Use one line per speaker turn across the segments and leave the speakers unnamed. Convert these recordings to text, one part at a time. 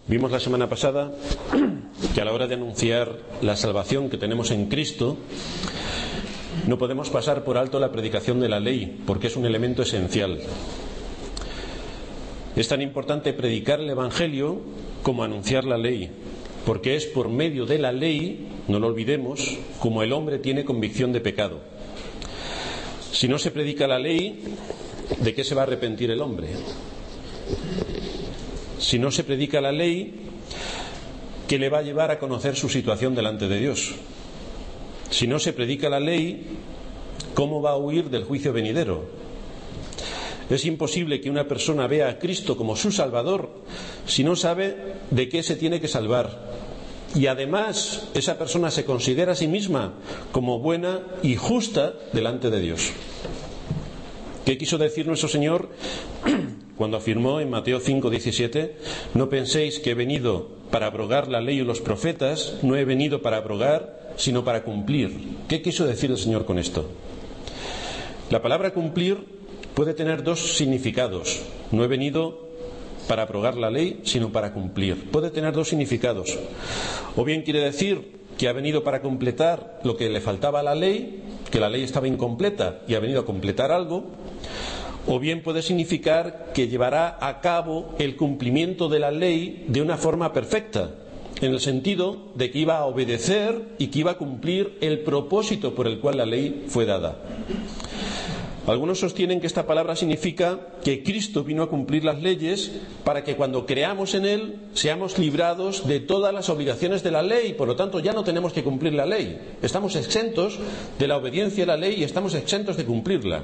Vimos la semana pasada que a la hora de anunciar la salvación que tenemos en Cristo, no podemos pasar por alto la predicación de la ley, porque es un elemento esencial. Es tan importante predicar el Evangelio como anunciar la ley, porque es por medio de la ley, no lo olvidemos, como el hombre tiene convicción de pecado. Si no se predica la ley, ¿de qué se va a arrepentir el hombre? Si no se predica la ley, ¿qué le va a llevar a conocer su situación delante de Dios? Si no se predica la ley, ¿cómo va a huir del juicio venidero? Es imposible que una persona vea a Cristo como su Salvador si no sabe de qué se tiene que salvar. Y además, esa persona se considera a sí misma como buena y justa delante de Dios. ¿Qué quiso decir nuestro Señor cuando afirmó en Mateo 5:17: no penséis que he venido para abrogar la ley y los profetas, no he venido para abrogar, sino para cumplir? ¿Qué quiso decir el Señor con esto? La palabra cumplir puede tener dos significados. No he venido para abrogar la ley, sino para cumplir. Puede tener dos significados. O bien quiere decir que ha venido para completar lo que le faltaba a la ley, que la ley estaba incompleta y ha venido a completar algo. O bien puede significar que llevará a cabo el cumplimiento de la ley de una forma perfecta, en el sentido de que iba a obedecer y que iba a cumplir el propósito por el cual la ley fue dada. Algunos sostienen que esta palabra significa que Cristo vino a cumplir las leyes para que cuando creamos en Él seamos librados de todas las obligaciones de la ley, por lo tanto ya no tenemos que cumplir la ley. Estamos exentos de la obediencia a la ley y estamos exentos de cumplirla.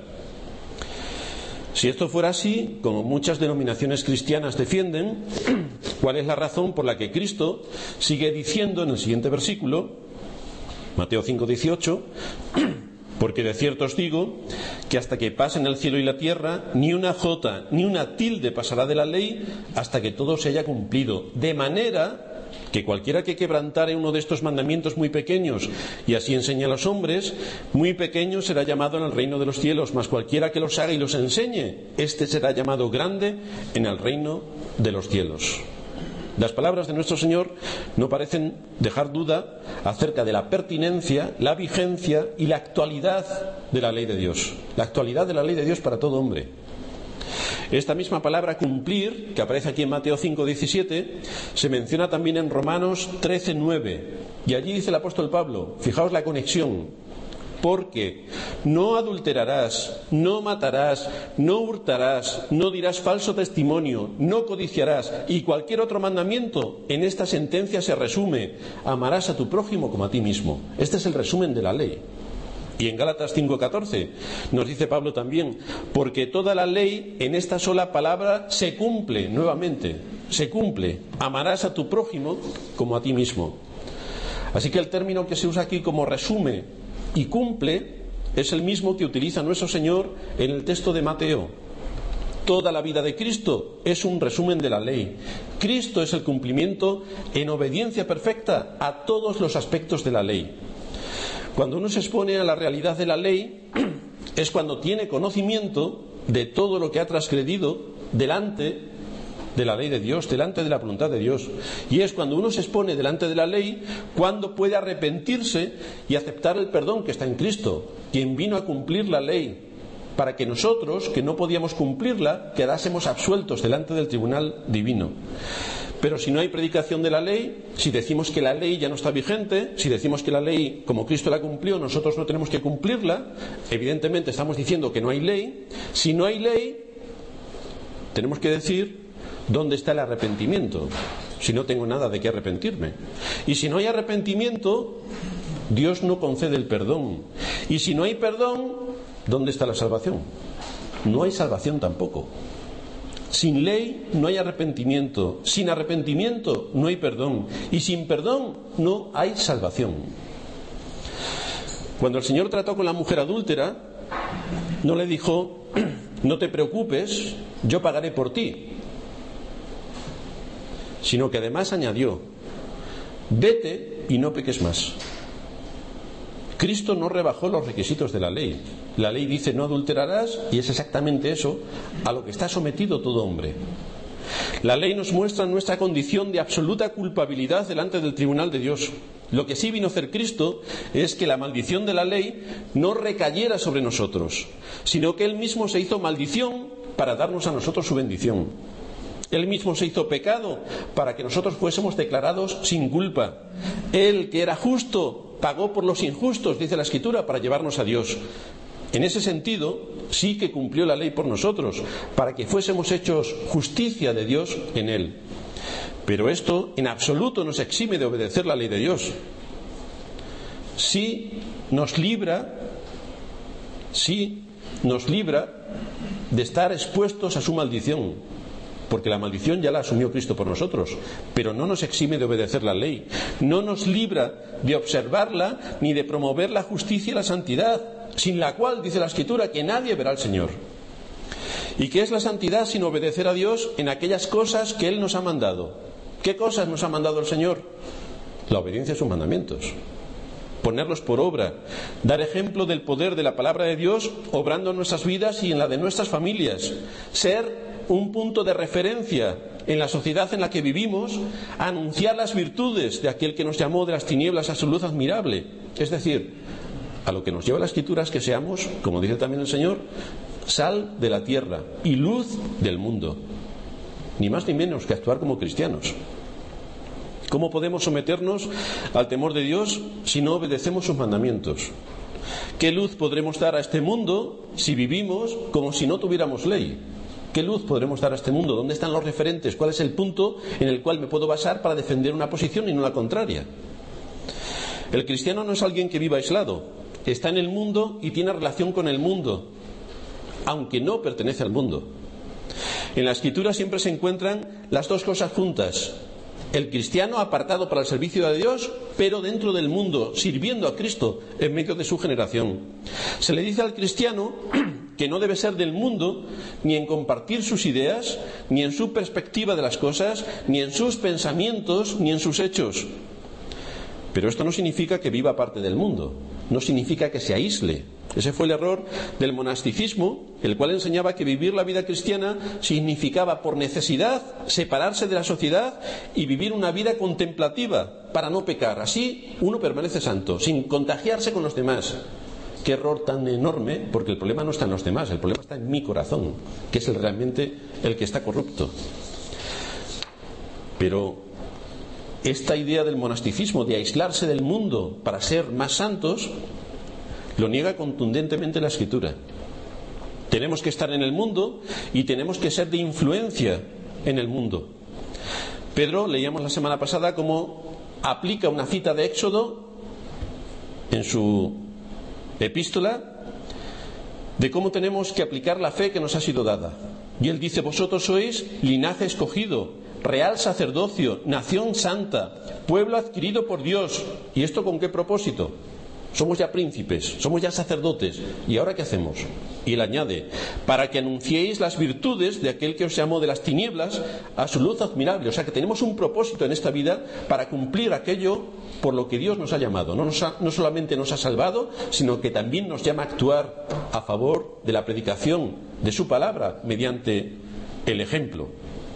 Si esto fuera así, como muchas denominaciones cristianas defienden, ¿cuál es la razón por la que Cristo sigue diciendo en el siguiente versículo, Mateo 5:18, porque de cierto os digo que hasta que pasen el cielo y la tierra, ni una jota ni una tilde pasará de la ley hasta que todo se haya cumplido? De manera que cualquiera que quebrantare uno de estos mandamientos muy pequeños y así enseñe a los hombres, muy pequeño será llamado en el reino de los cielos, mas cualquiera que los haga y los enseñe, éste será llamado grande en el reino de los cielos. Las palabras de nuestro Señor no parecen dejar duda acerca de la pertinencia, la vigencia y la actualidad de la ley de Dios. La actualidad de la ley de Dios para todo hombre. Esta misma palabra cumplir, que aparece aquí en Mateo 5:17, se menciona también en Romanos 13:9. Y allí dice el apóstol Pablo, fijaos la conexión: porque no adulterarás, no matarás, no hurtarás, no dirás falso testimonio, no codiciarás, y cualquier otro mandamiento. En esta sentencia se resume: amarás a tu prójimo como a ti mismo. Este es el resumen de la ley. Y en Gálatas 5:14 nos dice Pablo también: porque toda la ley en esta sola palabra se cumple, nuevamente, se cumple: amarás a tu prójimo como a ti mismo. Así que el término que se usa aquí como resume y cumple es el mismo que utiliza nuestro Señor en el texto de Mateo. Toda la vida de Cristo es un resumen de la ley. Cristo es el cumplimiento en obediencia perfecta a todos los aspectos de la ley. Cuando uno se expone a la realidad de la ley, es cuando tiene conocimiento de todo lo que ha transgredido delante de la ley de Dios, delante de la voluntad de Dios. Y es cuando uno se expone delante de la ley cuando puede arrepentirse y aceptar el perdón que está en Cristo, quien vino a cumplir la ley, para que nosotros, que no podíamos cumplirla, quedásemos absueltos delante del tribunal divino. Pero si no hay predicación de la ley, si decimos que la ley ya no está vigente, si decimos que la ley, como Cristo la cumplió, nosotros no tenemos que cumplirla, evidentemente estamos diciendo que no hay ley. Si no hay ley, tenemos que decir: ¿dónde está el arrepentimiento? Si no tengo nada de qué arrepentirme. Y si no hay arrepentimiento, Dios no concede el perdón. Y si no hay perdón, ¿dónde está la salvación? No hay salvación tampoco. Sin ley no hay arrepentimiento. Sin arrepentimiento no hay perdón. Y sin perdón no hay salvación. Cuando el Señor trató con la mujer adúltera, no le dijo: no te preocupes, yo pagaré por ti. Sino que además añadió: vete y no peques más. Cristo no rebajó los requisitos de la ley. La ley dice: no adulterarás, y es exactamente eso a lo que está sometido todo hombre. La ley nos muestra nuestra condición de absoluta culpabilidad delante del tribunal de Dios. Lo que sí vino a hacer Cristo es que la maldición de la ley no recayera sobre nosotros, sino que Él mismo se hizo maldición para darnos a nosotros su bendición. Él mismo se hizo pecado para que nosotros fuésemos declarados sin culpa. Él, que era justo, pagó por los injustos, dice la Escritura, para llevarnos a Dios. En ese sentido, sí que cumplió la ley por nosotros, para que fuésemos hechos justicia de Dios en Él. Pero esto en absoluto nos exime de obedecer la ley de Dios. Sí nos libra de estar expuestos a su maldición, porque la maldición ya la asumió Cristo por nosotros, pero no nos exime de obedecer la ley, no nos libra de observarla ni de promover la justicia y la santidad, sin la cual, dice la Escritura, que nadie verá al Señor. ¿Y qué es la santidad sino obedecer a Dios en aquellas cosas que Él nos ha mandado? ¿Qué cosas nos ha mandado el Señor? La obediencia a sus mandamientos, ponerlos por obra, dar ejemplo del poder de la palabra de Dios obrando en nuestras vidas y en la de nuestras familias, ser un punto de referencia en la sociedad en la que vivimos, anunciar las virtudes de aquel que nos llamó de las tinieblas a su luz admirable. Es decir, a lo que nos lleva la Escritura es que seamos, como dice también el Señor, sal de la tierra y luz del mundo. Ni más ni menos que actuar como cristianos. ¿Cómo podemos someternos al temor de Dios si no obedecemos sus mandamientos? ¿Qué luz podremos dar a este mundo si vivimos como si no tuviéramos ley? ¿Qué luz podremos dar a este mundo? ¿Dónde están los referentes? ¿Cuál es el punto en el cual me puedo basar para defender una posición y no la contraria? El cristiano no es alguien que viva aislado. Está en el mundo y tiene relación con el mundo, aunque no pertenece al mundo. En la Escritura siempre se encuentran las dos cosas juntas. El cristiano apartado para el servicio de Dios, pero dentro del mundo, sirviendo a Cristo en medio de su generación. Se le dice al cristiano que no debe ser del mundo ni en compartir sus ideas, ni en su perspectiva de las cosas, ni en sus pensamientos, ni en sus hechos. Pero esto no significa que viva parte del mundo, no significa que se aísle. Ese fue el error del monasticismo, el cual enseñaba que vivir la vida cristiana significaba por necesidad separarse de la sociedad y vivir una vida contemplativa para no pecar. Así uno permanece santo, sin contagiarse con los demás. Qué error tan enorme, porque el problema no está en los demás, el problema está en mi corazón, que es realmente el que está corrupto. Pero esta idea del monasticismo, de aislarse del mundo para ser más santos, lo niega contundentemente la Escritura. Tenemos que estar en el mundo y tenemos que ser de influencia en el mundo. Pedro, leíamos la semana pasada cómo aplica una cita de Éxodo en su epístola de cómo tenemos que aplicar la fe que nos ha sido dada. Y él dice: vosotros sois linaje escogido, real sacerdocio, nación santa, pueblo adquirido por Dios. ¿Y esto con qué propósito? Somos ya príncipes, somos ya sacerdotes. ¿Y ahora qué hacemos? Y él añade: para que anunciéis las virtudes de aquel que os llamó de las tinieblas a su luz admirable. O sea que tenemos un propósito en esta vida para cumplir aquello por lo que Dios nos ha llamado. No solamente nos ha salvado, sino que también nos llama a actuar a favor de la predicación de su palabra mediante el ejemplo.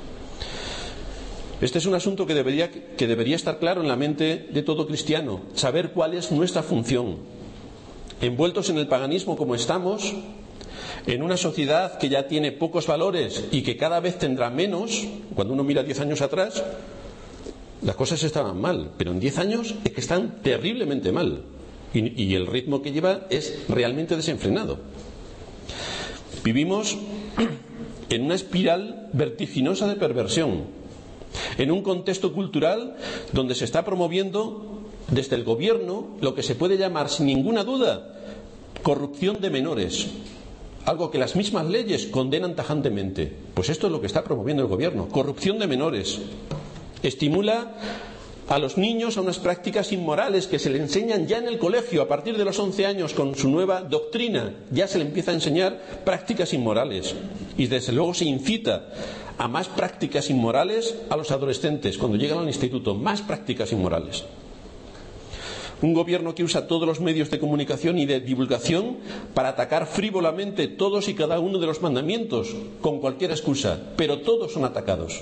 Este es un asunto que debería estar claro en la mente de todo cristiano, saber cuál es nuestra función. Envueltos en el paganismo como estamos, en una sociedad que ya tiene pocos valores y que cada vez tendrá menos, cuando uno mira 10 años atrás, las cosas estaban mal, pero en 10 años es que están terriblemente mal. Y el ritmo que lleva es realmente desenfrenado. Vivimos en una espiral vertiginosa de perversión, en un contexto cultural donde se está promoviendo desde el gobierno lo que se puede llamar sin ninguna duda corrupción de menores, algo que las mismas leyes condenan tajantemente. Pues esto es lo que está promoviendo el gobierno, corrupción de menores. Estimula a los niños a unas prácticas inmorales que se le enseñan ya en el colegio. A partir de los 11 años, con su nueva doctrina, ya se le empieza a enseñar prácticas inmorales. Y desde luego se incita a más prácticas inmorales a los adolescentes cuando llegan al instituto, más prácticas inmorales. Un gobierno que usa todos los medios de comunicación y de divulgación para atacar frívolamente todos y cada uno de los mandamientos, con cualquier excusa, pero todos son atacados.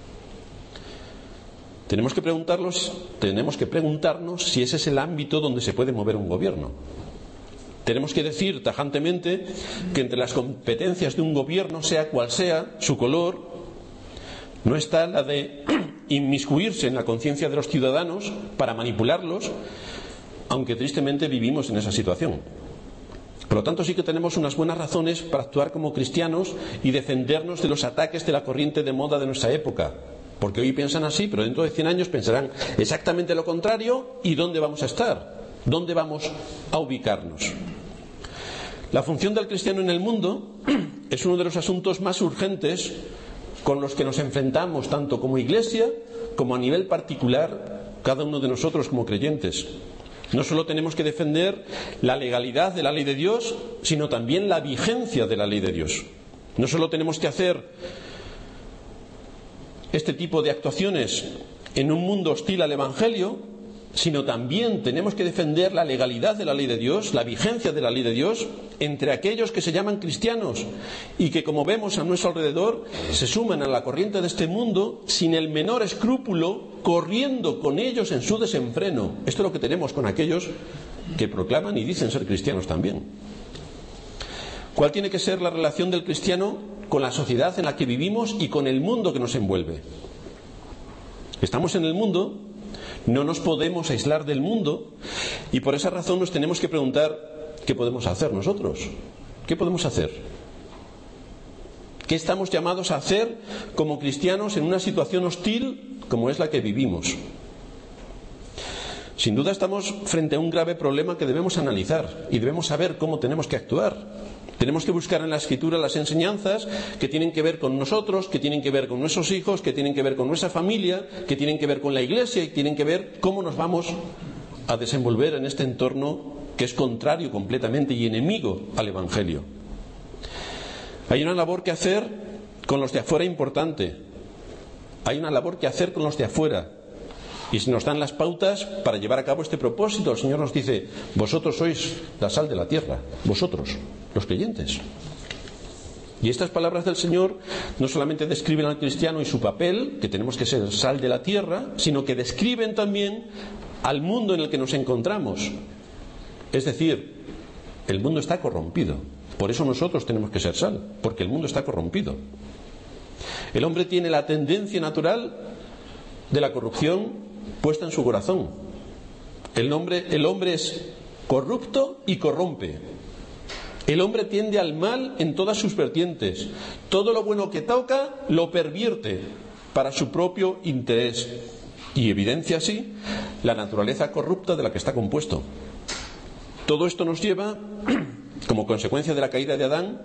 Tenemos que preguntarnos si ese es el ámbito donde se puede mover un gobierno. Tenemos que decir tajantemente que entre las competencias de un gobierno, sea cual sea su color, no está la de inmiscuirse en la conciencia de los ciudadanos para manipularlos, aunque tristemente vivimos en esa situación. Por lo tanto, sí que tenemos unas buenas razones para actuar como cristianos y defendernos de los ataques de la corriente de moda de nuestra época. Porque hoy piensan así, pero dentro de 100 años pensarán exactamente lo contrario. ¿Y dónde vamos a estar? ¿Dónde vamos a ubicarnos? La función del cristiano en el mundo es uno de los asuntos más urgentes con los que nos enfrentamos tanto como iglesia como a nivel particular cada uno de nosotros como creyentes. No solo tenemos que defender la legalidad de la ley de Dios, sino también la vigencia de la ley de Dios. No solo tenemos que hacer este tipo de actuaciones en un mundo hostil al Evangelio, sino también tenemos que defender la legalidad de la ley de Dios, la vigencia de la ley de Dios, entre aquellos que se llaman cristianos y que, como vemos a nuestro alrededor, se suman a la corriente de este mundo sin el menor escrúpulo, corriendo con ellos en su desenfreno. Esto es lo que tenemos con aquellos que proclaman y dicen ser cristianos también. ¿Cuál tiene que ser la relación del cristiano con la sociedad en la que vivimos y con el mundo que nos envuelve? Estamos en el mundo, no nos podemos aislar del mundo, y por esa razón nos tenemos que preguntar ¿qué podemos hacer nosotros? ¿Qué podemos hacer? ¿Qué estamos llamados a hacer como cristianos en una situación hostil como es la que vivimos? Sin duda estamos frente a un grave problema que debemos analizar y debemos saber cómo tenemos que actuar. Tenemos que buscar en la Escritura las enseñanzas que tienen que ver con nosotros, que tienen que ver con nuestros hijos, que tienen que ver con nuestra familia, que tienen que ver con la Iglesia y tienen que ver cómo nos vamos a desenvolver en este entorno que es contrario completamente y enemigo al Evangelio. Hay una labor que hacer con los de afuera importante. Hay una labor que hacer con los de afuera. Y se nos dan las pautas para llevar a cabo este propósito. El Señor nos dice: vosotros sois la sal de la tierra, vosotros, los creyentes. Y estas palabras del Señor no solamente describen al cristiano y su papel, que tenemos que ser sal de la tierra, sino que describen también al mundo en el que nos encontramos. Es decir, el mundo está corrompido. Por eso nosotros tenemos que ser sal, porque el mundo está corrompido. El hombre tiene la tendencia natural de la corrupción puesta en su corazón. El hombre es corrupto y corrompe. El hombre tiende al mal en todas sus vertientes. Todo lo bueno que toca lo pervierte para su propio interés y evidencia así la naturaleza corrupta de la que está compuesto. Todo esto nos lleva, como consecuencia de la caída de Adán,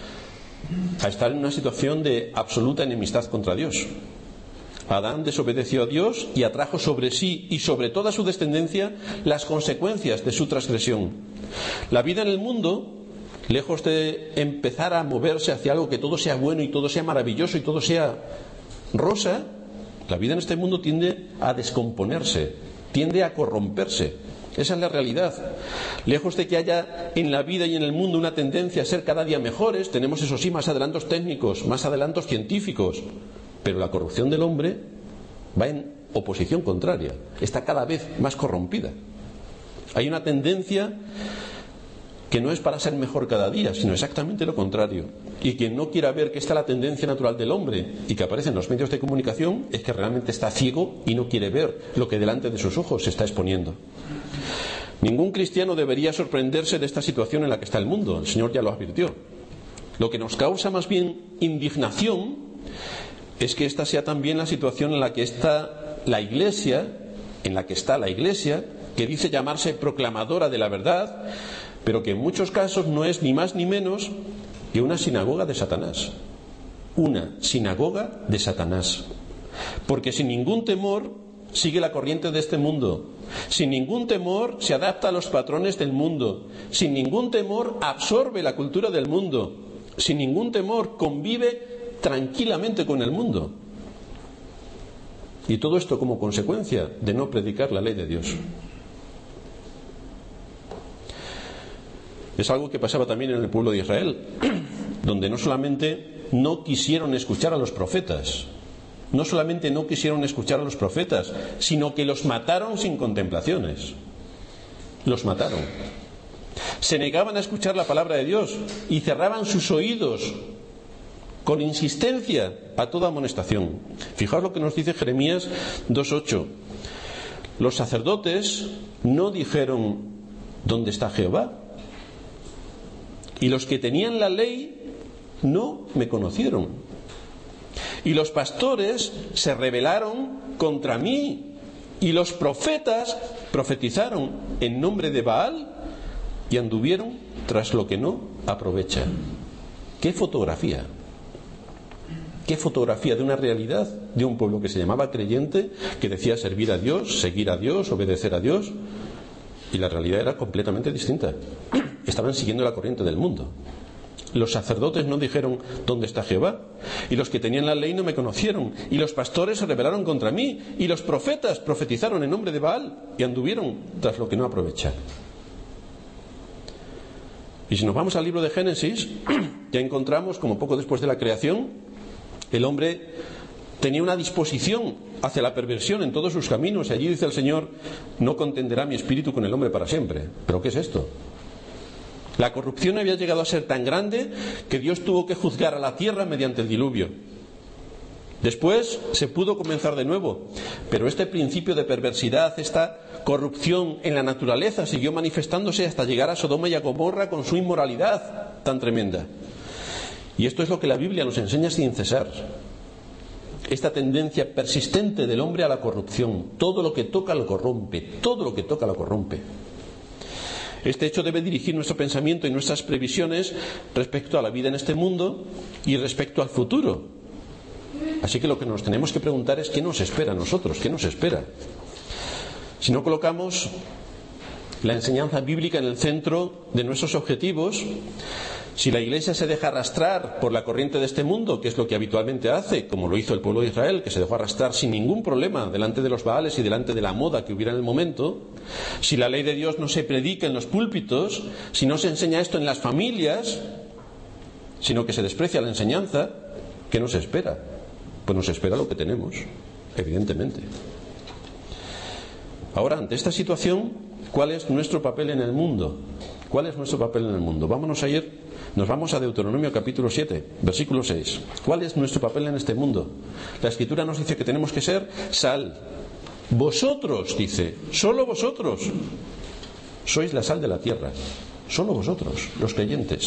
a estar en una situación de absoluta enemistad contra Dios. Adán desobedeció a Dios y atrajo sobre sí y sobre toda su descendencia las consecuencias de su transgresión. La vida en el mundo, lejos de empezar a moverse hacia algo que todo sea bueno y todo sea maravilloso y todo sea rosa, la vida en este mundo tiende a descomponerse, tiende a corromperse. Esa es la realidad. Lejos de que haya en la vida y en el mundo una tendencia a ser cada día mejores, tenemos eso sí más adelantos técnicos, más adelantos científicos, pero la corrupción del hombre va en oposición contraria, está cada vez más corrompida. Hay una tendencia que no es para ser mejor cada día, sino exactamente lo contrario. Y quien no quiera ver que está la tendencia natural del hombre y que aparece en los medios de comunicación es que realmente está ciego y no quiere ver lo que delante de sus ojos se está exponiendo. Ningún cristiano debería sorprenderse de esta situación en la que está el mundo. El Señor ya lo advirtió. Lo que nos causa más bien indignación es que esta sea también la situación en la que está la Iglesia, que dice llamarse proclamadora de la verdad, pero que en muchos casos no es ni más ni menos que una sinagoga de Satanás. Una sinagoga de Satanás. Porque sin ningún temor sigue la corriente de este mundo. Sin ningún temor se adapta a los patrones del mundo. Sin ningún temor absorbe la cultura del mundo. Sin ningún temor convive tranquilamente con el mundo. Y todo esto como consecuencia de no predicar la ley de Dios. Es algo que pasaba también en el pueblo de Israel, donde no solamente no quisieron escuchar a los profetas, sino que los mataron sin contemplaciones. Los mataron. Se negaban a escuchar la palabra de Dios y cerraban sus oídos con insistencia a toda amonestación. Fijaos lo que nos dice Jeremías 2:8. Los sacerdotes no dijeron: ¿dónde está Jehová? Y los que tenían la ley no me conocieron. Y los pastores se rebelaron contra mí. Y los profetas profetizaron en nombre de Baal y anduvieron tras lo que no aprovecha. ¡Qué fotografía! ¡Qué fotografía de una realidad de un pueblo que se llamaba creyente, que decía servir a Dios, seguir a Dios, obedecer a Dios! Y la realidad era completamente distinta. Estaban siguiendo la corriente del mundo. Los sacerdotes no dijeron: ¿dónde está Jehová? Y los que tenían la ley no me conocieron. Y los pastores se rebelaron contra mí. Y los profetas profetizaron en nombre de Baal y anduvieron tras lo que no aprovecha. Y si nos vamos al libro de Génesis, ya encontramos como poco después de la creación, el hombre tenía una disposición hacia la perversión en todos sus caminos. Y allí dice el Señor: no contenderá mi espíritu con el hombre para siempre. ¿Pero qué es esto? La corrupción había llegado a ser tan grande que Dios tuvo que juzgar a la tierra mediante el diluvio. Después se pudo comenzar de nuevo, pero este principio de perversidad, esta corrupción en la naturaleza, siguió manifestándose hasta llegar a Sodoma y a Gomorra con su inmoralidad tan tremenda. Y esto es lo que la Biblia nos enseña sin cesar: esta tendencia persistente del hombre a la corrupción. Todo lo que toca lo corrompe, todo lo que toca lo corrompe. Este hecho debe dirigir nuestro pensamiento y nuestras previsiones respecto a la vida en este mundo y respecto al futuro. Así que lo que nos tenemos que preguntar es: ¿qué nos espera a nosotros? ¿Qué nos espera? Si no colocamos la enseñanza bíblica en el centro de nuestros objetivos, si la Iglesia se deja arrastrar por la corriente de este mundo, que es lo que habitualmente hace, como lo hizo el pueblo de Israel, que se dejó arrastrar sin ningún problema delante de los Baales y delante de la moda que hubiera en el momento, si la ley de Dios no se predica en los púlpitos, si no se enseña esto en las familias, sino que se desprecia la enseñanza, ¿qué nos espera? Pues nos espera lo que tenemos, evidentemente. Ahora, ante esta situación, ¿cuál es nuestro papel en el mundo? ¿Cuál es nuestro papel en el mundo? Nos vamos a Deuteronomio capítulo 7, versículo 6. ¿Cuál es nuestro papel en este mundo? La Escritura nos dice que tenemos que ser sal. Vosotros, dice, solo vosotros sois la sal de la tierra. Solo vosotros, los creyentes.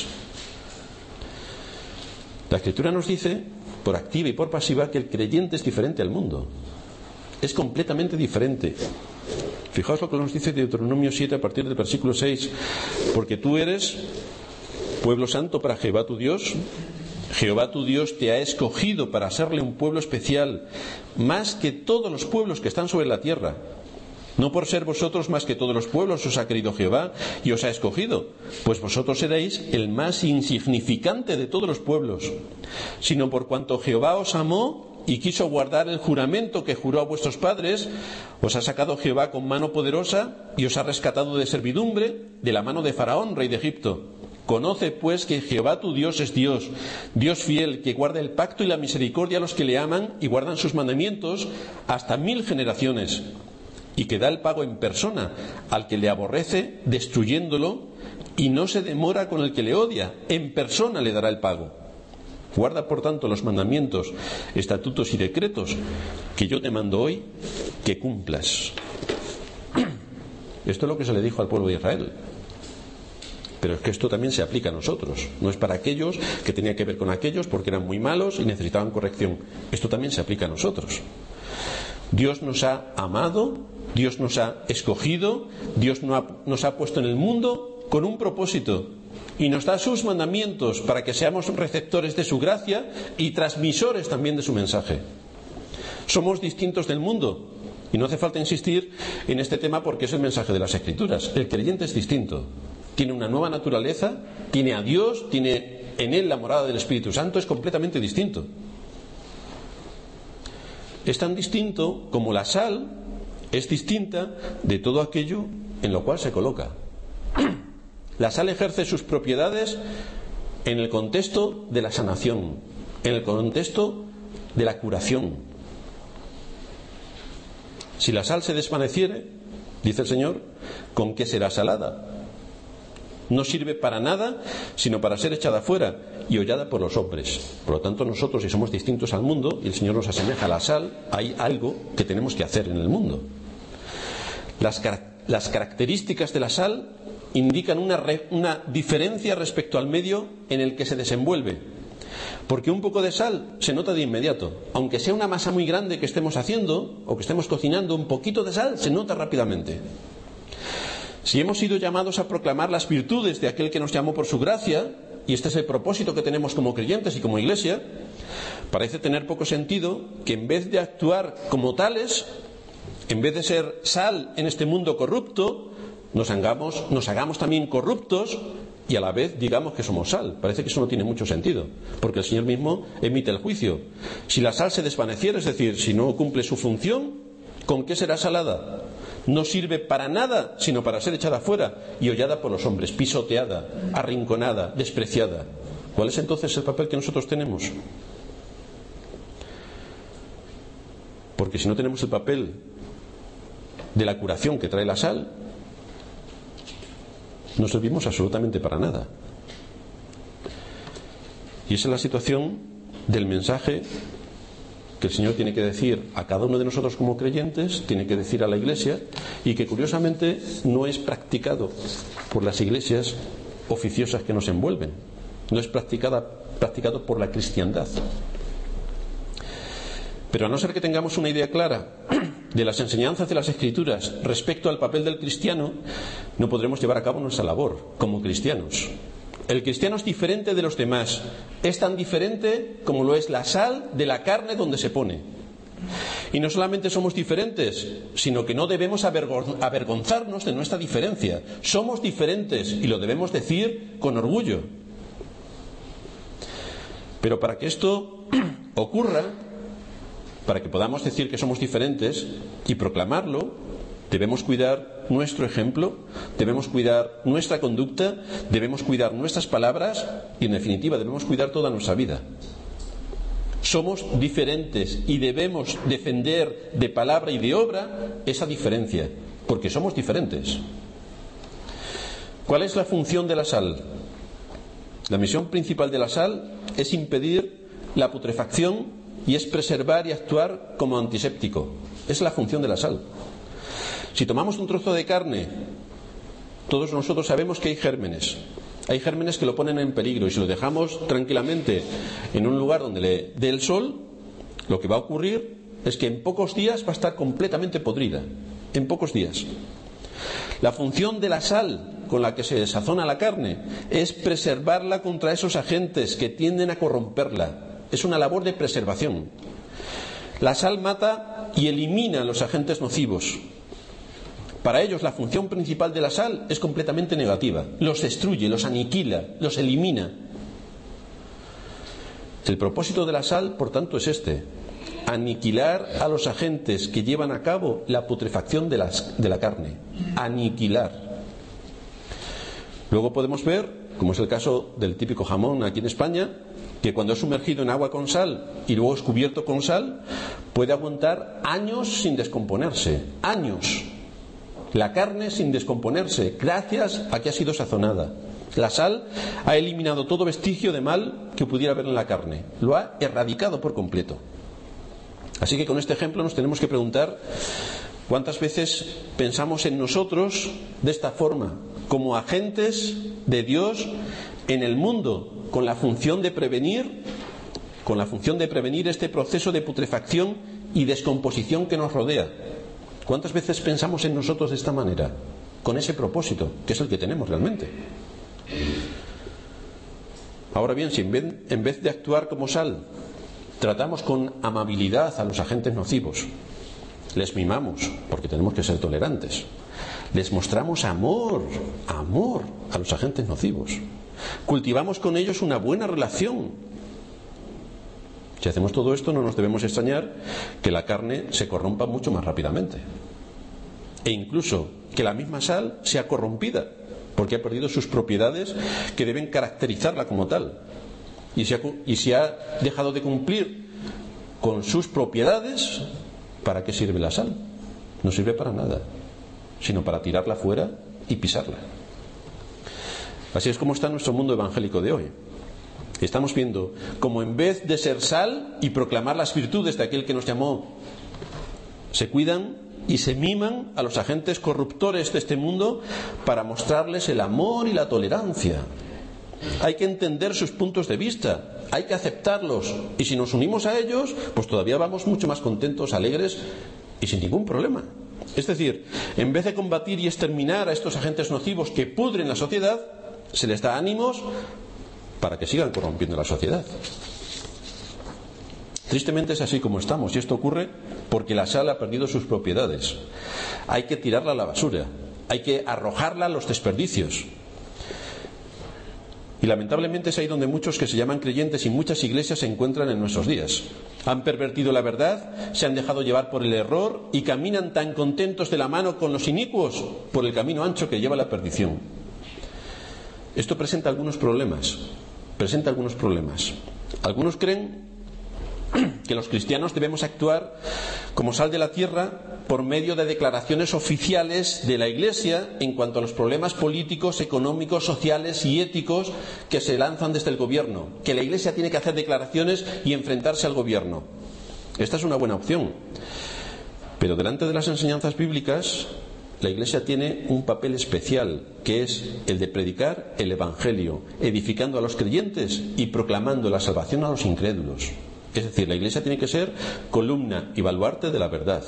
La Escritura nos dice, por activa y por pasiva, que el creyente es diferente al mundo. Es completamente diferente. Fijaos lo que nos dice Deuteronomio 7 a partir del versículo 6. Porque tú eres pueblo santo para Jehová tu Dios. Jehová tu Dios te ha escogido para serle un pueblo especial, más que todos los pueblos que están sobre la tierra. No por ser vosotros más que todos los pueblos os ha querido Jehová y os ha escogido, pues vosotros seréis el más insignificante de todos los pueblos, sino por cuanto Jehová os amó y quiso guardar el juramento que juró a vuestros padres, os ha sacado Jehová con mano poderosa y os ha rescatado de servidumbre, de la mano de Faraón, rey de Egipto. Conoce pues que Jehová tu Dios es Dios, Dios fiel, que guarda el pacto y la misericordia a los que le aman y guardan sus mandamientos hasta 1000 generaciones, y que da el pago en persona al que le aborrece, destruyéndolo, y no se demora con el que le odia, en persona le dará el pago. Guarda por tanto los mandamientos, estatutos y decretos que yo te mando hoy, que cumplas. Esto es lo que se le dijo al pueblo de Israel. Pero es que esto también se aplica a nosotros. No es para aquellos que tenía que ver con aquellos porque eran muy malos y necesitaban corrección. Esto también se aplica a nosotros. Dios nos ha amado, Dios nos ha escogido, Dios nos ha puesto en el mundo con un propósito y nos da sus mandamientos para que seamos receptores de su gracia y transmisores también de su mensaje. Somos distintos del mundo y no hace falta insistir en este tema porque es el mensaje de las Escrituras. El creyente es distinto, tiene una nueva naturaleza, tiene a Dios, tiene en él la morada del Espíritu Santo, es completamente distinto. Es tan distinto como la sal es distinta de todo aquello en lo cual se coloca. La sal ejerce sus propiedades en el contexto de la sanación, en el contexto de la curación. Si la sal se desvaneciere, dice el Señor, ¿con qué será salada? No sirve para nada, sino para ser echada fuera y hollada por los hombres. Por lo tanto, nosotros, si somos distintos al mundo y el Señor nos asemeja a la sal, hay algo que tenemos que hacer en el mundo. Las características de la sal indican una diferencia respecto al medio en el que se desenvuelve. Porque un poco de sal se nota de inmediato. Aunque sea una masa muy grande que estemos haciendo o que estemos cocinando, un poquito de sal se nota rápidamente. Si hemos sido llamados a proclamar las virtudes de aquel que nos llamó por su gracia, y este es el propósito que tenemos como creyentes y como iglesia, parece tener poco sentido que en vez de actuar como tales, en vez de ser sal en este mundo corrupto, nos hagamos también corruptos y a la vez digamos que somos sal. Parece que eso no tiene mucho sentido, porque el Señor mismo emite el juicio. Si la sal se desvaneciera, es decir, si no cumple su función, ¿con qué será salada? No sirve para nada, sino para ser echada fuera y hollada por los hombres, pisoteada, arrinconada, despreciada. ¿Cuál es entonces el papel que nosotros tenemos? Porque si no tenemos el papel de la curación que trae la sal, no servimos absolutamente para nada. Y esa es la situación del mensaje que el Señor tiene que decir a cada uno de nosotros como creyentes, tiene que decir a la Iglesia, y que curiosamente no es practicado por las iglesias oficiosas que nos envuelven, no es practicado por la cristiandad. Pero a no ser que tengamos una idea clara de las enseñanzas de las Escrituras respecto al papel del cristiano, no podremos llevar a cabo nuestra labor como cristianos. El cristiano es diferente de los demás, es tan diferente como lo es la sal de la carne donde se pone. Y no solamente somos diferentes, sino que no debemos avergonzarnos de nuestra diferencia. Somos diferentes y lo debemos decir con orgullo. Pero para que esto ocurra, para que podamos decir que somos diferentes y proclamarlo, debemos cuidar nuestro ejemplo, debemos cuidar nuestra conducta, debemos cuidar nuestras palabras y, en definitiva, debemos cuidar toda nuestra vida. Somos diferentes y debemos defender de palabra y de obra esa diferencia, porque somos diferentes. ¿Cuál es la función de la sal? La misión principal de la sal es impedir la putrefacción y es preservar y actuar como antiséptico. Esa es la función de la sal. Si tomamos un trozo de carne, todos nosotros sabemos que hay gérmenes. Hay gérmenes que lo ponen en peligro, y si lo dejamos tranquilamente en un lugar donde le dé el sol, lo que va a ocurrir es que en pocos días va a estar completamente podrida. En pocos días. La función de la sal con la que se desazona la carne es preservarla contra esos agentes que tienden a corromperla. Es una labor de preservación. La sal mata y elimina los agentes nocivos. Para ellos la función principal de la sal es completamente negativa. Los destruye, los aniquila, los elimina. El propósito de la sal, por tanto, es este: aniquilar a los agentes que llevan a cabo la putrefacción de la carne. Aniquilar. Luego podemos ver, como es el caso del típico jamón aquí en España, que cuando es sumergido en agua con sal y luego es cubierto con sal, puede aguantar años sin descomponerse. Años. La carne sin descomponerse, gracias a que ha sido sazonada. La sal ha eliminado todo vestigio de mal que pudiera haber en la carne. Lo ha erradicado por completo. Así que con este ejemplo nos tenemos que preguntar cuántas veces pensamos en nosotros de esta forma, como agentes de Dios en el mundo, con la función de prevenir este proceso de putrefacción y descomposición que nos rodea. ¿Cuántas veces pensamos en nosotros de esta manera? Con ese propósito, que es el que tenemos realmente. Ahora bien, si en vez de actuar como sal, tratamos con amabilidad a los agentes nocivos, les mimamos, porque tenemos que ser tolerantes, les mostramos amor a los agentes nocivos, cultivamos con ellos una buena relación. Si hacemos todo esto, no nos debemos extrañar que la carne se corrompa mucho más rápidamente, e incluso que la misma sal sea corrompida porque ha perdido sus propiedades que deben caracterizarla como tal. Y si ha dejado de cumplir con sus propiedades, ¿para qué sirve la sal? No sirve para nada, sino para tirarla fuera y pisarla. Así es como está nuestro mundo evangélico de hoy. Estamos viendo como en vez de ser sal y proclamar las virtudes de aquel que nos llamó, se cuidan y se miman a los agentes corruptores de este mundo para mostrarles el amor y la tolerancia. Hay que entender sus puntos de vista, hay que aceptarlos, y si nos unimos a ellos, pues todavía vamos mucho más contentos, alegres y sin ningún problema. Es decir, en vez de combatir y exterminar a estos agentes nocivos que pudren la sociedad, se les da ánimos para que sigan corrompiendo la sociedad. Tristemente es así como estamos, y esto ocurre porque la sal ha perdido sus propiedades. Hay que tirarla a la basura, hay que arrojarla a los desperdicios. Y lamentablemente es ahí donde muchos que se llaman creyentes y muchas iglesias se encuentran en nuestros días. Han pervertido la verdad, se han dejado llevar por el error y caminan tan contentos de la mano con los inicuos por el camino ancho que lleva a la perdición. Esto presenta algunos problemas. Algunos creen que los cristianos debemos actuar como sal de la tierra por medio de declaraciones oficiales de la Iglesia en cuanto a los problemas políticos, económicos, sociales y éticos que se lanzan desde el gobierno, que la Iglesia tiene que hacer declaraciones y enfrentarse al gobierno. Esta es una buena opción, pero delante de las enseñanzas bíblicas la Iglesia tiene un papel especial, que es el de predicar el Evangelio, edificando a los creyentes y proclamando la salvación a los incrédulos. Es decir, la Iglesia tiene que ser columna y baluarte de la verdad.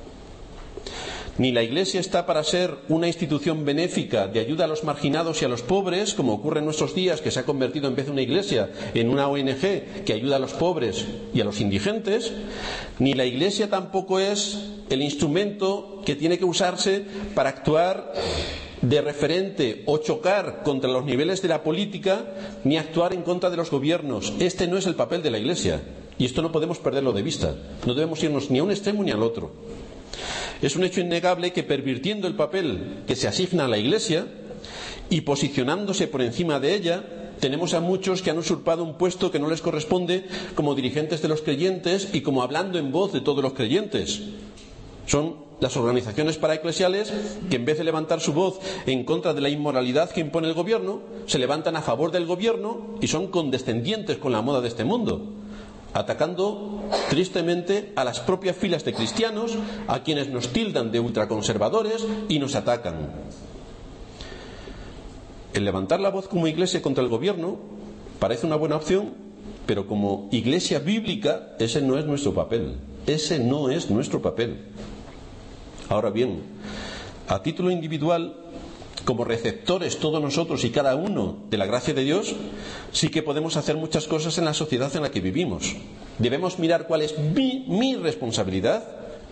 Ni la Iglesia está para ser una institución benéfica de ayuda a los marginados y a los pobres, como ocurre en nuestros días, que se ha convertido en vez de una iglesia en una ONG que ayuda a los pobres y a los indigentes. Ni la Iglesia tampoco es el instrumento que tiene que usarse para actuar de referente o chocar contra los niveles de la política, ni actuar en contra de los gobiernos. Este no es el papel de la Iglesia, y esto no podemos perderlo de vista. No debemos irnos ni a un extremo ni al otro. Es un hecho innegable que, pervirtiendo el papel que se asigna a la Iglesia y posicionándose por encima de ella, tenemos a muchos que han usurpado un puesto que no les corresponde como dirigentes de los creyentes y como hablando en voz de todos los creyentes. Son las organizaciones paraeclesiales que, en vez de levantar su voz en contra de la inmoralidad que impone el gobierno, se levantan a favor del gobierno y son condescendientes con la moda de este mundo, atacando tristemente a las propias filas de cristianos, a quienes nos tildan de ultraconservadores y nos atacan. El levantar la voz como iglesia contra el gobierno parece una buena opción, pero como iglesia bíblica ese no es nuestro papel. Ese no es nuestro papel. Ahora bien, a título individual, como receptores todos nosotros y cada uno de la gracia de Dios, sí que podemos hacer muchas cosas en la sociedad en la que vivimos. Debemos mirar cuál es mi responsabilidad,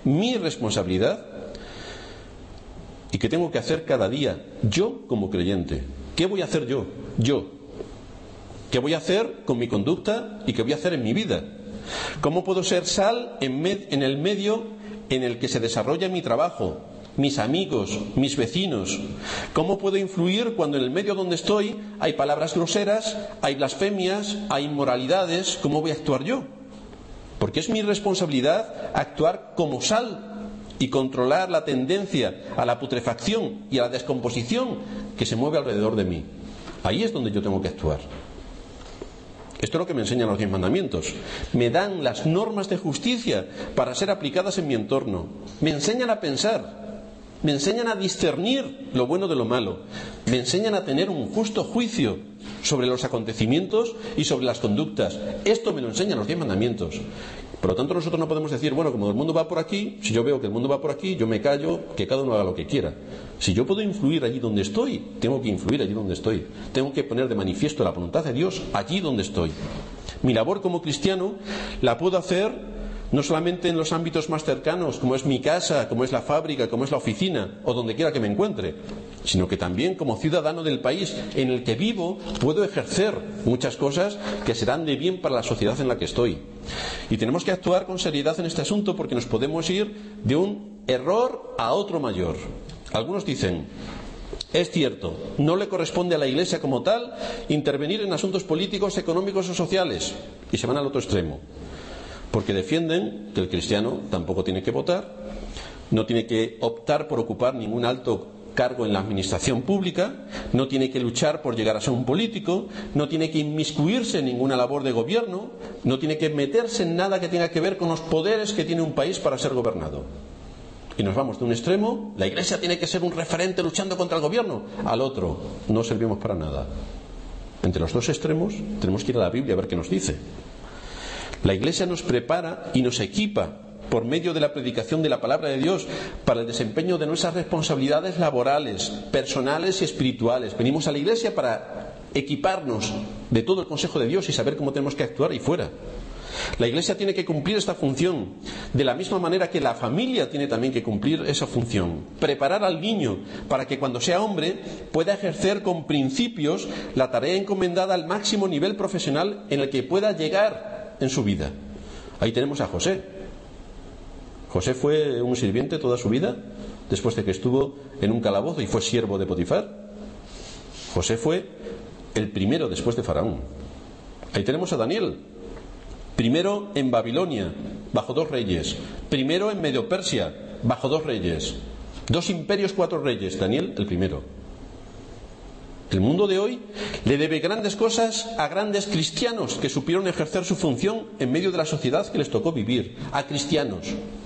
y qué tengo que hacer cada día, yo como creyente. ¿Qué voy a hacer yo? ¿Qué voy a hacer con mi conducta y qué voy a hacer en mi vida? ¿Cómo puedo ser sal en el medio en el que se desarrolla mi trabajo, mis amigos, mis vecinos? ¿Cómo puedo influir cuando en el medio donde estoy hay palabras groseras, hay blasfemias, hay inmoralidades? ¿Cómo voy a actuar yo? Porque es mi responsabilidad actuar como sal y controlar la tendencia a la putrefacción y a la descomposición que se mueve alrededor de mí. Ahí es donde yo tengo que actuar. Esto es lo que me enseñan los 10 mandamientos. Me dan las normas de justicia para ser aplicadas en mi entorno. Me enseñan a pensar. Me enseñan a discernir lo bueno de lo malo. Me enseñan a tener un justo juicio sobre los acontecimientos y sobre las conductas. Esto me lo enseñan los 10 mandamientos. Por lo tanto, nosotros no podemos decir, bueno, como el mundo va por aquí, si yo veo que el mundo va por aquí, yo me callo, que cada uno haga lo que quiera. Si yo puedo influir allí donde estoy, tengo que influir allí donde estoy. Tengo que poner de manifiesto la voluntad de Dios allí donde estoy. Mi labor como cristiano la puedo hacer no solamente en los ámbitos más cercanos, como es mi casa, como es la fábrica, como es la oficina, o donde quiera que me encuentre, sino que también como ciudadano del país en el que vivo puedo ejercer muchas cosas que serán de bien para la sociedad en la que estoy. Y tenemos que actuar con seriedad en este asunto, porque nos podemos ir de un error a otro mayor. Algunos dicen, Es cierto, no le corresponde a la Iglesia como tal intervenir en asuntos políticos, económicos o sociales, y se van al otro extremo, porque defienden que el cristiano tampoco tiene que votar, no tiene que optar por ocupar ningún alto cargo en la administración pública, no tiene que luchar por llegar a ser un político, no tiene que inmiscuirse en ninguna labor de gobierno, no tiene que meterse en nada que tenga que ver con los poderes que tiene un país para ser gobernado. Y nos vamos de un extremo, la Iglesia tiene que ser un referente luchando contra el gobierno, al otro, no servimos para nada. Entre los dos extremos tenemos que ir a la Biblia a ver qué nos dice. La Iglesia nos prepara y nos equipa por medio de la predicación de la palabra de Dios para el desempeño de nuestras responsabilidades laborales, personales y espirituales. Venimos a la Iglesia para equiparnos de todo el consejo de Dios y saber cómo tenemos que actuar ahí fuera. La Iglesia tiene que cumplir esta función de la misma manera que la familia tiene también que cumplir esa función. Preparar al niño para que cuando sea hombre pueda ejercer con principios la tarea encomendada al máximo nivel profesional en el que pueda llegar en su vida. Ahí tenemos a José. José fue un sirviente toda su vida, después de que estuvo en un calabozo y fue siervo de Potifar. José fue el primero después de Faraón. Ahí tenemos a Daniel. Primero en Babilonia, bajo 2 reyes. Primero en Medio Persia, bajo 2 reyes. 2 imperios, 4 reyes. Daniel, el primero. El mundo de hoy le debe grandes cosas a grandes cristianos que supieron ejercer su función en medio de la sociedad que les tocó vivir. A cristianos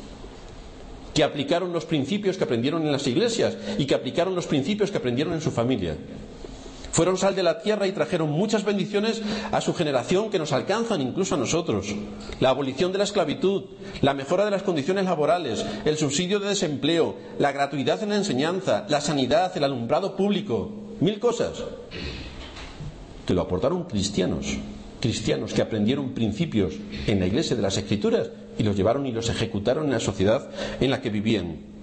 que aplicaron los principios que aprendieron en las iglesias y que aplicaron los principios que aprendieron en su familia. Fueron sal de la tierra y trajeron muchas bendiciones a su generación que nos alcanzan incluso a nosotros. La abolición de la esclavitud, la mejora de las condiciones laborales, el subsidio de desempleo, la gratuidad en la enseñanza, la sanidad, el alumbrado público, 1000 cosas. Que lo aportaron cristianos que aprendieron principios en la iglesia de las Escrituras y los llevaron y los ejecutaron en la sociedad en la que vivían.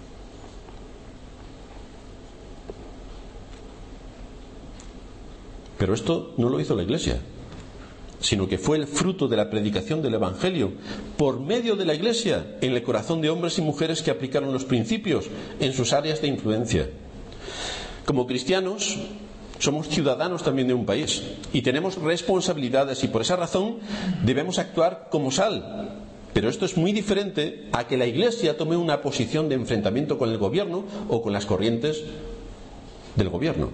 Pero esto no lo hizo la Iglesia, sino que fue el fruto de la predicación del Evangelio por medio de la Iglesia en el corazón de hombres y mujeres que aplicaron los principios en sus áreas de influencia. Como cristianos somos ciudadanos también de un país y tenemos responsabilidades y por esa razón debemos actuar como sal. Pero esto es muy diferente a que la Iglesia tome una posición de enfrentamiento con el gobierno o con las corrientes del gobierno.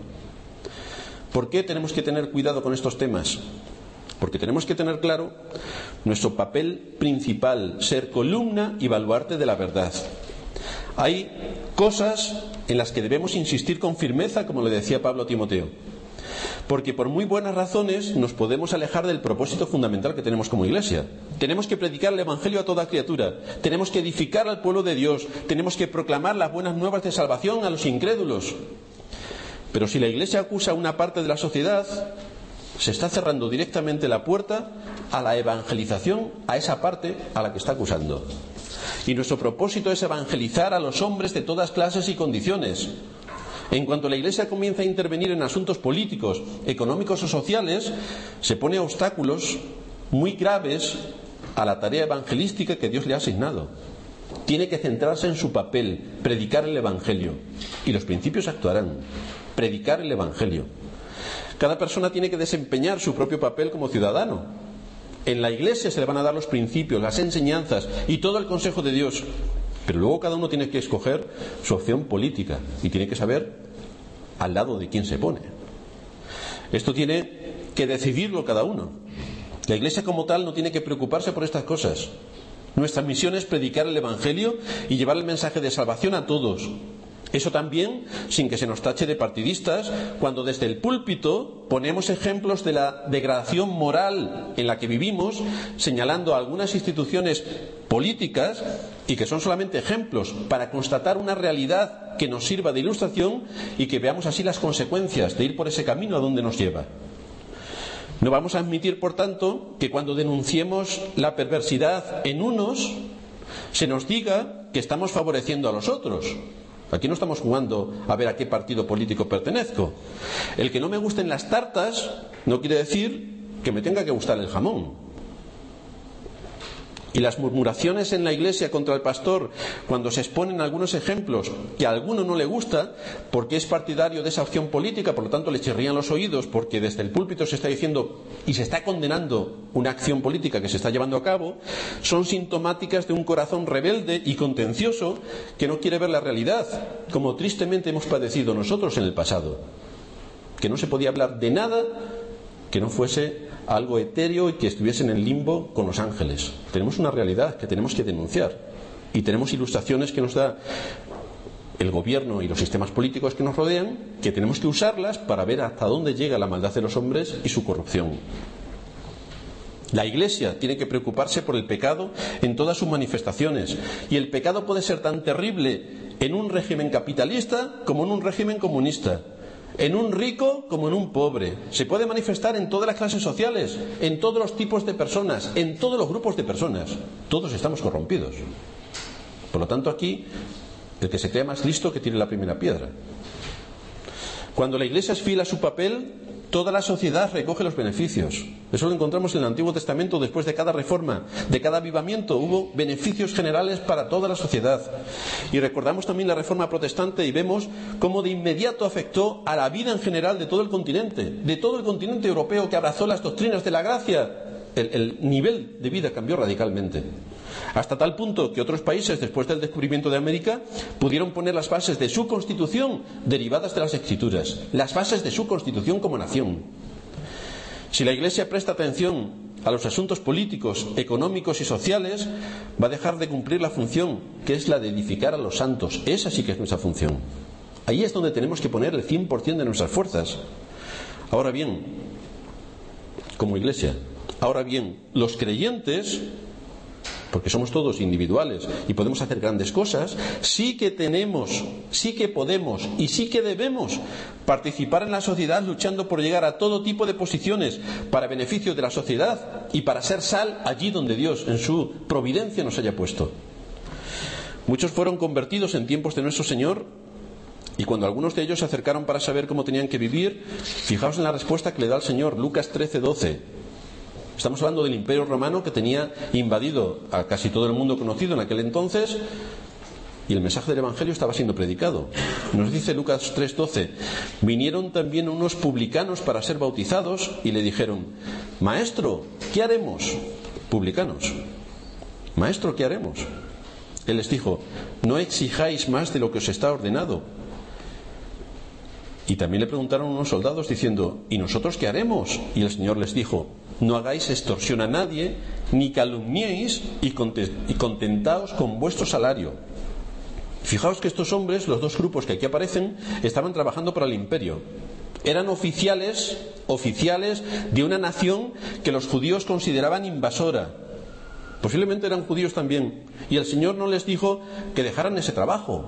¿Por qué tenemos que tener cuidado con estos temas? Porque tenemos que tener claro nuestro papel principal, ser columna y baluarte de la verdad. Hay cosas en las que debemos insistir con firmeza, como le decía Pablo a Timoteo, porque por muy buenas razones nos podemos alejar del propósito fundamental que tenemos como Iglesia. Tenemos que predicar el Evangelio a toda criatura, tenemos que edificar al pueblo de Dios, tenemos que proclamar las buenas nuevas de salvación a los incrédulos. Pero si la Iglesia acusa a una parte de la sociedad, se está cerrando directamente la puerta a la evangelización a esa parte a la que está acusando. Y nuestro propósito es evangelizar a los hombres de todas clases y condiciones. En cuanto la Iglesia comienza a intervenir en asuntos políticos, económicos o sociales, se pone obstáculos muy graves a la tarea evangelística que Dios le ha asignado. Tiene que centrarse en su papel, predicar el Evangelio, y los principios actuarán. Predicar el Evangelio. Cada persona tiene que desempeñar su propio papel como ciudadano. En la Iglesia se le van a dar los principios, las enseñanzas y todo el consejo de Dios. Pero luego cada uno tiene que escoger su opción política y tiene que saber al lado de quién se pone. Esto tiene que decidirlo cada uno. La Iglesia como tal no tiene que preocuparse por estas cosas. Nuestra misión es predicar el Evangelio y llevar el mensaje de salvación a todos. Eso también sin que se nos tache de partidistas cuando desde el púlpito ponemos ejemplos de la degradación moral en la que vivimos, señalando a algunas instituciones políticas y que son solamente ejemplos para constatar una realidad que nos sirva de ilustración y que veamos así las consecuencias de ir por ese camino a donde nos lleva. No vamos a admitir, por tanto, que cuando denunciemos la perversidad en unos se nos diga que estamos favoreciendo a los otros. Aquí no estamos jugando a ver a qué partido político pertenezco. El que no me gusten las tartas no quiere decir que me tenga que gustar el jamón. Y las murmuraciones en la iglesia contra el pastor, cuando se exponen algunos ejemplos que a alguno no le gusta, porque es partidario de esa opción política, por lo tanto le chirrían los oídos, porque desde el púlpito se está diciendo y se está condenando una acción política que se está llevando a cabo, son sintomáticas de un corazón rebelde y contencioso que no quiere ver la realidad, como tristemente hemos padecido nosotros en el pasado, que no se podía hablar de nada que no fuese algo etéreo y que estuviese en el limbo con los ángeles. Tenemos una realidad que tenemos que denunciar y tenemos ilustraciones que nos da el gobierno y los sistemas políticos que nos rodean, que tenemos que usarlas para ver hasta dónde llega la maldad de los hombres y su corrupción. La Iglesia tiene que preocuparse por el pecado en todas sus manifestaciones, y el pecado puede ser tan terrible en un régimen capitalista como en un régimen comunista, en un rico como en un pobre. Se puede manifestar en todas las clases sociales, en todos los tipos de personas, en todos los grupos de personas. Todos estamos corrompidos. Por lo tanto, aquí el que se crea más listo que tire la primera piedra. Cuando la Iglesia es fiel a su papel, toda la sociedad recoge los beneficios. Eso lo encontramos en el Antiguo Testamento. Después de cada reforma, de cada avivamiento, hubo beneficios generales para toda la sociedad. Y recordamos también la Reforma Protestante y vemos cómo de inmediato afectó a la vida en general de todo el continente europeo, que abrazó las doctrinas de la gracia. El nivel de vida cambió radicalmente. Hasta tal punto que otros países, después del descubrimiento de América, pudieron poner las bases de su constitución derivadas de las Escrituras, las bases de su constitución como nación. Si la Iglesia presta atención a los asuntos políticos, económicos y sociales, va a dejar de cumplir la función, que es la de edificar a los santos. Esa sí que es nuestra función. Ahí es donde tenemos que poner el 100% de nuestras fuerzas. Ahora bien, como Iglesia, los creyentes, porque somos todos individuales y podemos hacer grandes cosas, sí que podemos y sí que debemos participar en la sociedad, luchando por llegar a todo tipo de posiciones para beneficio de la sociedad y para ser sal allí donde Dios en su providencia nos haya puesto. Muchos fueron convertidos en tiempos de nuestro Señor, y cuando algunos de ellos se acercaron para saber cómo tenían que vivir, fijaos en la respuesta que le da el Señor, Lucas 13:12. Estamos hablando del Imperio Romano, que tenía invadido a casi todo el mundo conocido en aquel entonces, y el mensaje del Evangelio estaba siendo predicado. Nos dice Lucas 3:12: vinieron también unos publicanos para ser bautizados y le dijeron: Maestro, ¿qué haremos? Publicanos: Maestro, ¿qué haremos? Él les dijo: no exijáis más de lo que os está ordenado. Y también le preguntaron unos soldados diciendo: ¿y nosotros qué haremos? Y el Señor les dijo: no hagáis extorsión a nadie, ni calumniéis, y contentaos con vuestro salario. Fijaos que estos hombres, los dos grupos que aquí aparecen, estaban trabajando para el imperio. Eran oficiales de una nación que los judíos consideraban invasora. Posiblemente eran judíos también. Y el Señor no les dijo que dejaran ese trabajo,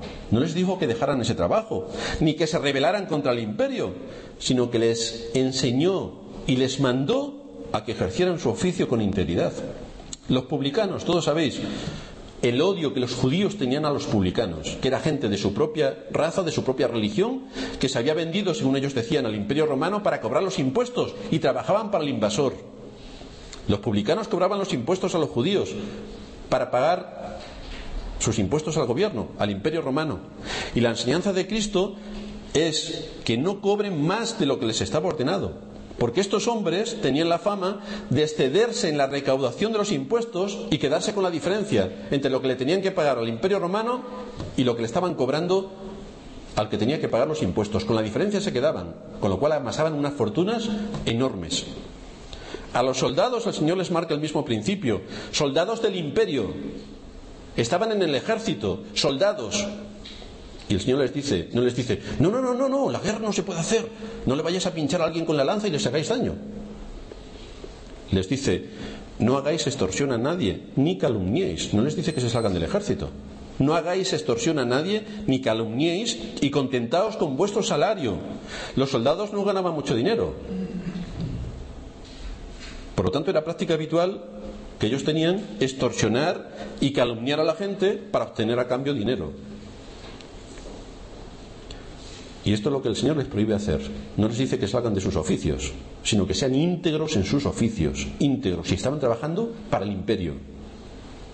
ni que se rebelaran contra el imperio, sino que les enseñó y les mandó a que ejercieran su oficio con integridad. Los publicanos, todos sabéis el odio que los judíos tenían a los publicanos, que era gente de su propia raza, de su propia religión, que se había vendido, según ellos decían, al Imperio Romano para cobrar los impuestos, y trabajaban para el invasor. Los publicanos cobraban los impuestos a los judíos para pagar sus impuestos al gobierno, al Imperio Romano. Y la enseñanza de Cristo es que no cobren más de lo que les estaba ordenado, porque estos hombres tenían la fama de excederse en la recaudación de los impuestos y quedarse con la diferencia entre lo que le tenían que pagar al Imperio Romano y lo que le estaban cobrando al que tenía que pagar los impuestos. Con la diferencia se quedaban, con lo cual amasaban unas fortunas enormes. A los soldados el Señor les marca el mismo principio. Soldados del imperio, estaban en el ejército, soldados. Y el Señor no les dice: no, la guerra no se puede hacer, no le vayáis a pinchar a alguien con la lanza y les hagáis daño. Les dice: no hagáis extorsión a nadie, ni calumniéis. No les dice que se salgan del ejército. No hagáis extorsión a nadie, ni calumniéis, y contentaos con vuestro salario. Los soldados no ganaban mucho dinero. Por lo tanto, era práctica habitual que ellos tenían extorsionar y calumniar a la gente para obtener a cambio dinero. Y esto es lo que el Señor les prohíbe hacer. No les dice que salgan de sus oficios, sino que sean íntegros en sus oficios, íntegros, y estaban trabajando para el imperio.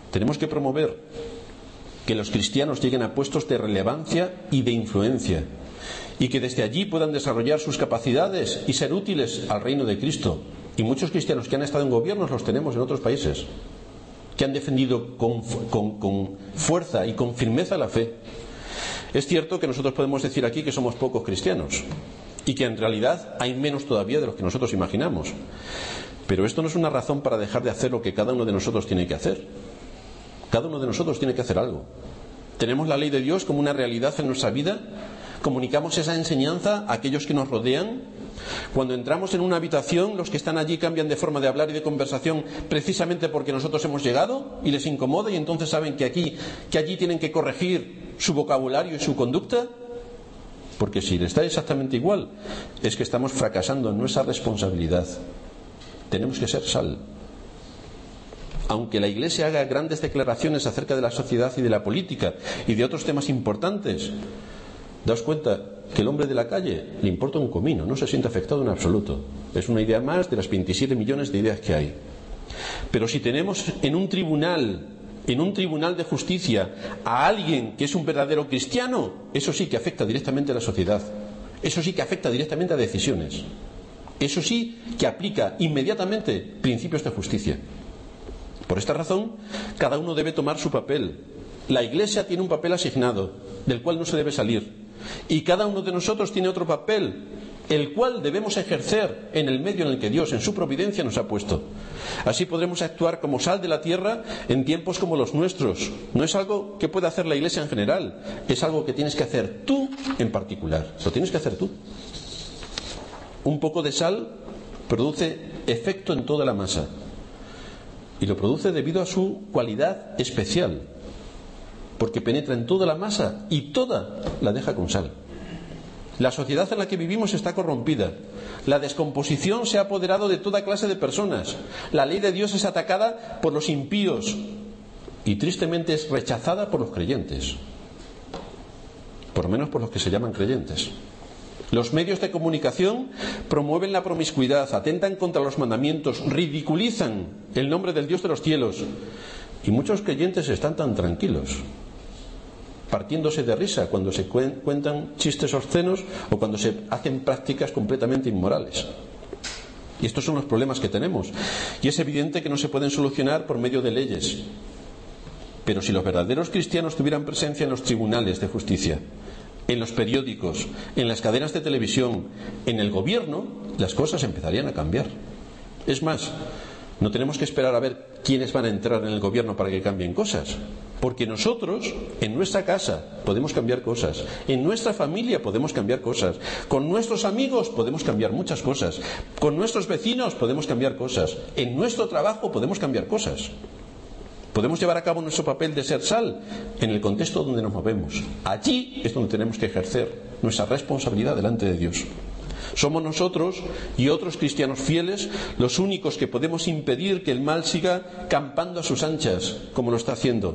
Tenemos que promover que los cristianos lleguen a puestos de relevancia y de influencia, y que desde allí puedan desarrollar sus capacidades y ser útiles al reino de Cristo. Y muchos cristianos que han estado en gobiernos los tenemos en otros países, que han defendido con fuerza y con firmeza la fe. Es cierto que nosotros podemos decir aquí que somos pocos cristianos y que en realidad hay menos todavía de los que nosotros imaginamos. Pero esto no es una razón para dejar de hacer lo que cada uno de nosotros tiene que hacer. Cada uno de nosotros tiene que hacer algo. Tenemos la ley de Dios como una realidad en nuestra vida. Comunicamos esa enseñanza a aquellos que nos rodean. Cuando entramos en una habitación, los que están allí cambian de forma de hablar y de conversación precisamente porque nosotros hemos llegado y les incomoda, y entonces saben que allí tienen que corregir su vocabulario y su conducta. Porque si les da exactamente igual, es que estamos fracasando en nuestra responsabilidad. Tenemos que ser sal. Aunque la Iglesia haga grandes declaraciones acerca de la sociedad y de la política y de otros temas importantes, daos cuenta que el hombre de la calle le importa un comino, no se siente afectado en absoluto. Es una idea más de las 27 millones de ideas que hay. Pero si tenemos en un tribunal de justicia a alguien que es un verdadero cristiano, eso sí que afecta directamente a la sociedad. Eso sí que afecta directamente a decisiones. Eso sí que aplica inmediatamente principios de justicia. Por esta razón, cada uno debe tomar su papel. La Iglesia tiene un papel asignado, del cual no se debe salir. Y cada uno de nosotros tiene otro papel, el cual debemos ejercer en el medio en el que Dios, en su providencia, nos ha puesto. Así podremos actuar como sal de la tierra en tiempos como los nuestros. No es algo que pueda hacer la Iglesia en general, es algo que tienes que hacer tú en particular. Lo tienes que hacer tú. Un poco de sal produce efecto en toda la masa. Y lo produce debido a su cualidad especial, porque penetra en toda la masa y toda la deja con sal. La sociedad en la que vivimos está corrompida. La descomposición se ha apoderado de toda clase de personas. La ley de Dios es atacada por los impíos y tristemente es rechazada por los creyentes, por lo menos por los que se llaman creyentes. Los medios de comunicación promueven la promiscuidad, atentan contra los mandamientos, ridiculizan el nombre del Dios de los cielos. Y muchos creyentes están tan tranquilos, partiéndose de risa cuando se cuentan chistes obscenos o cuando se hacen prácticas completamente inmorales. Y estos son los problemas que tenemos. Y es evidente que no se pueden solucionar por medio de leyes. Pero si los verdaderos cristianos tuvieran presencia en los tribunales de justicia, en los periódicos, en las cadenas de televisión, en el gobierno, las cosas empezarían a cambiar. Es más, no tenemos que esperar a ver quiénes van a entrar en el gobierno para que cambien cosas, porque nosotros, en nuestra casa, podemos cambiar cosas, en nuestra familia podemos cambiar cosas, con nuestros amigos podemos cambiar muchas cosas, con nuestros vecinos podemos cambiar cosas, en nuestro trabajo podemos cambiar cosas. Podemos llevar a cabo nuestro papel de ser sal en el contexto donde nos movemos. Allí es donde tenemos que ejercer nuestra responsabilidad delante de Dios. Somos nosotros y otros cristianos fieles los únicos que podemos impedir que el mal siga campando a sus anchas, como lo está haciendo,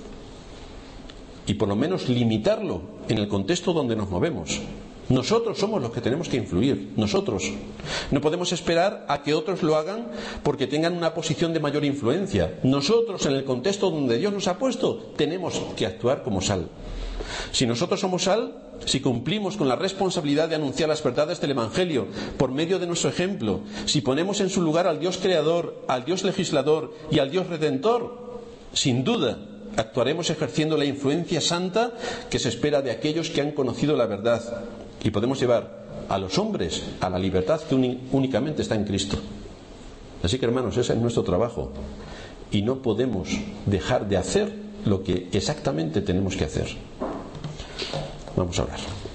y por lo menos limitarlo en el contexto donde nos movemos. Nosotros somos los que tenemos que influir, nosotros. No podemos esperar a que otros lo hagan porque tengan una posición de mayor influencia. Nosotros, en el contexto donde Dios nos ha puesto, tenemos que actuar como sal. Si nosotros somos sal, si cumplimos con la responsabilidad de anunciar las verdades del Evangelio por medio de nuestro ejemplo, si ponemos en su lugar al Dios creador, al Dios legislador y al Dios redentor, sin duda actuaremos ejerciendo la influencia santa que se espera de aquellos que han conocido la verdad, y podemos llevar a los hombres a la libertad que únicamente está en Cristo. Así que, hermanos, ese es nuestro trabajo, y no podemos dejar de hacer lo que exactamente tenemos que hacer. Vamos a orar.